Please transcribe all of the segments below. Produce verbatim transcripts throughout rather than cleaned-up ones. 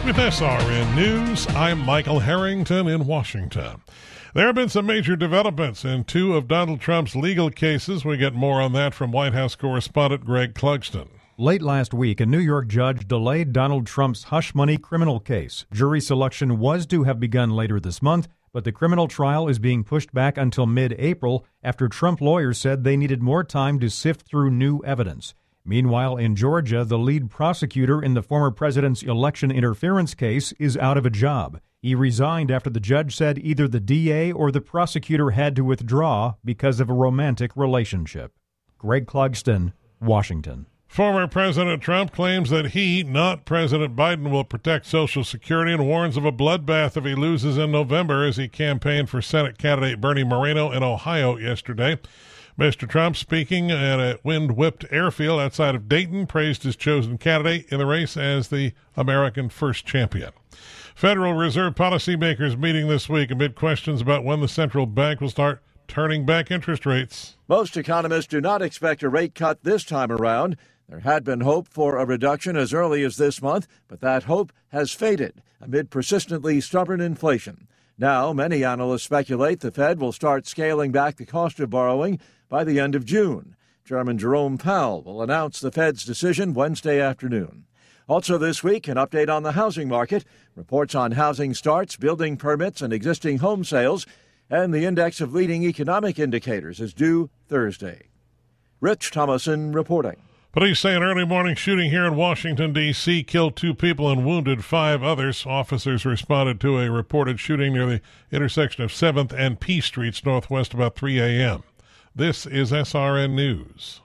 With S R N News, I'm Michael Harrington in Washington. There have been some major developments in two of Donald Trump's legal cases. We get more on that from White House correspondent Greg Clugston. Late last week, a New York judge delayed Donald Trump's hush money criminal case. Jury selection was to have begun later this month, but the criminal trial is being pushed back until mid-April after Trump lawyers said they needed more time to sift through new evidence. Meanwhile, in Georgia, the lead prosecutor in the former president's election interference case is out of a job. He resigned after the judge said either the D A or the prosecutor had to withdraw because of a romantic relationship. Greg Clugston, Washington. Former President Trump claims that he, not President Biden, will protect Social Security and warns of a bloodbath if he loses in November as he campaigned for Senate candidate Bernie Moreno in Ohio yesterday. Mister Trump, speaking at a wind-whipped airfield outside of Dayton, praised his chosen candidate in the race as the American first champion. Federal Reserve policymakers meeting this week amid questions about when the central bank will start turning back interest rates. Most economists do not expect a rate cut this time around. There had been hope for a reduction as early as this month, but that hope has faded amid persistently stubborn inflation. Now, many analysts speculate the Fed will start scaling back the cost of borrowing by the end of June. Chairman Jerome Powell will announce the Fed's decision Wednesday afternoon. Also this week, an update on the housing market, reports on housing starts, building permits, and existing home sales, and the index of leading economic indicators is due Thursday. Rich Thomason reporting. Police say an early morning shooting here in Washington, D C killed two people and wounded five others. Officers responded to a reported shooting near the intersection of seventh and P Streets northwest about three a.m. This is S R N News.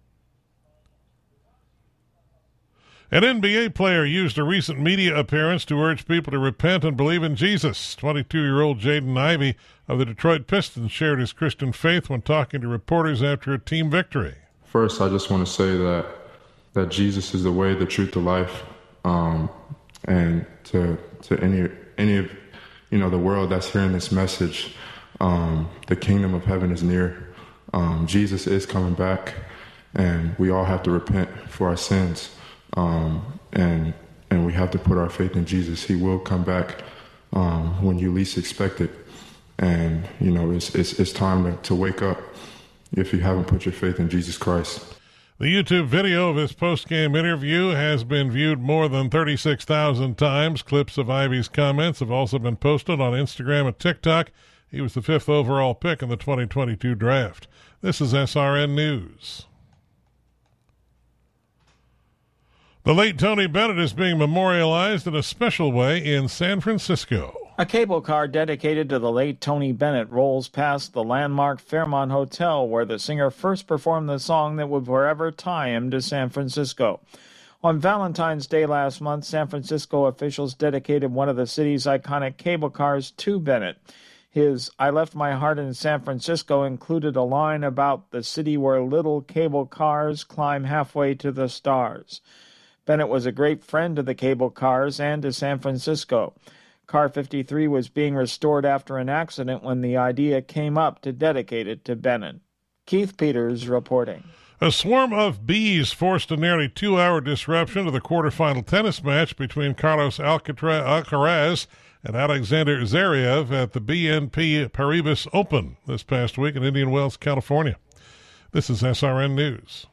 An N B A player used a recent media appearance to urge people to repent and believe in Jesus. twenty-two-year-old Jaden Ivey of the Detroit Pistons shared his Christian faith when talking to reporters after a team victory. First, I just want to say that that Jesus is the way, the truth, the life, um, and to to any any of you know the world that's hearing this message, um, the kingdom of heaven is near. Um, Jesus is coming back, and we all have to repent for our sins, um, and and we have to put our faith in Jesus. He will come back um, when you least expect it, and you know it's it's, it's time to, to wake up. If you haven't put your faith in Jesus Christ. The YouTube video of his post-game interview has been viewed more than thirty-six thousand times. Clips of Ivey's comments have also been posted on Instagram and TikTok. He was the fifth overall pick in the twenty twenty-two draft. This is S R N News. The late Tony Bennett is being memorialized in a special way in San Francisco. A cable car dedicated to the late Tony Bennett rolls past the landmark Fairmont Hotel, where the singer first performed the song that would forever tie him to San Francisco. On Valentine's Day last month, San Francisco officials dedicated one of the city's iconic cable cars to Bennett. His I Left My Heart in San Francisco included a line about the city where little cable cars climb halfway to the stars. Bennett was a great friend to the cable cars and to San Francisco. Car fifty-three was being restored after an accident when the idea came up to dedicate it to Bennett. Keith Peters reporting. A swarm of bees forced a nearly two-hour disruption to the quarterfinal tennis match between Carlos Alcaraz and Alexander Zverev at the B N P Paribas Open this past week in Indian Wells, California. This is S R N News.